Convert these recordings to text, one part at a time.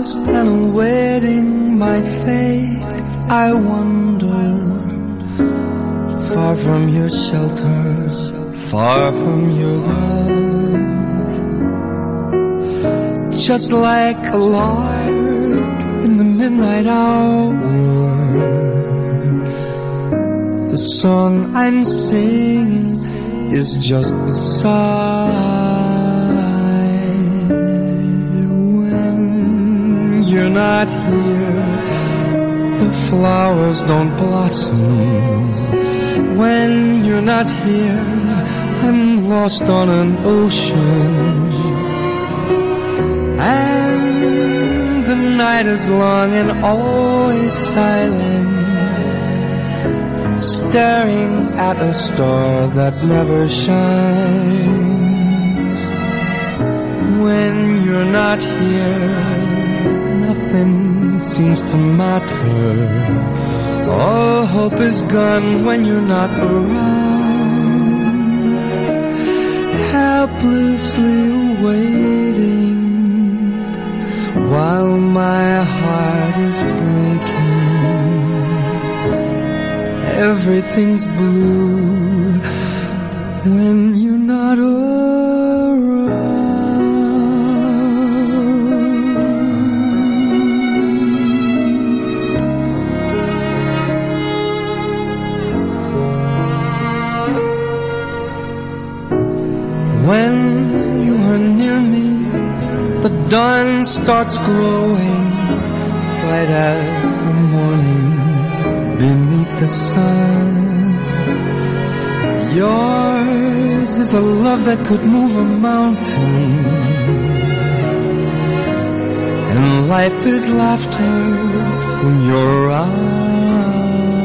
lost and awaiting my fate, I wander far from your shelter, far from your love. Just like a lark in the midnight hour, the song I'm singing is just a sigh. When you're not here, the flowers don't blossom. When you're not here, I'm lost on an ocean. And the night is long and always silent, staring at a star that never shines. When you're not here, nothing seems to matter. All hope is gone when you're not around. Helplessly waiting while my heart is breaking. Everything's blue when you're not around. When you are near me, the dawn starts glowing, bright as the morning beneath the sun. Yours is a love that could move a mountain, and life is laughter when you're around.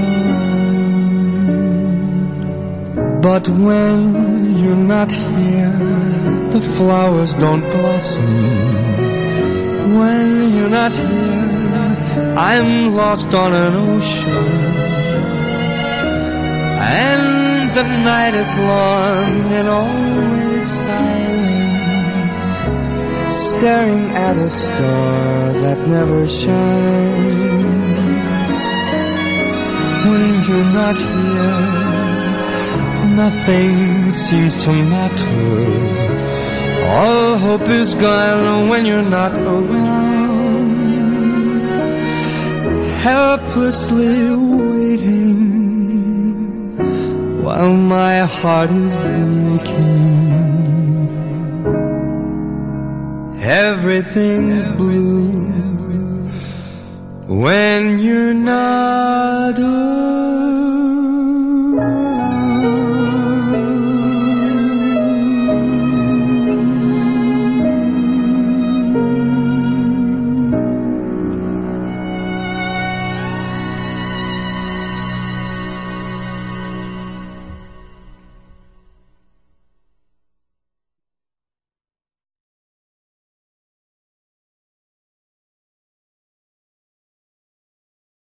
But when you're not here, the flowers don't blossom. When you're not here, I'm lost on an ocean. And the night is long and always silent, staring at a star that never shines. When you're not here, nothing seems to matter. All hope is gone when you're not around. Helplessly waiting while my heart is breaking. Everything's blue when you're not around.